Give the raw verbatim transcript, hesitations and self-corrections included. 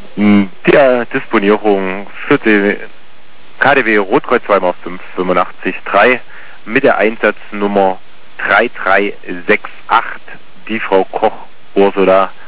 Der Disponierung für die K D W Rotkreuz zwei mal fünf fünfundachtzig drei mit der Einsatznummer drei drei sechs acht, die Frau Koch Ursula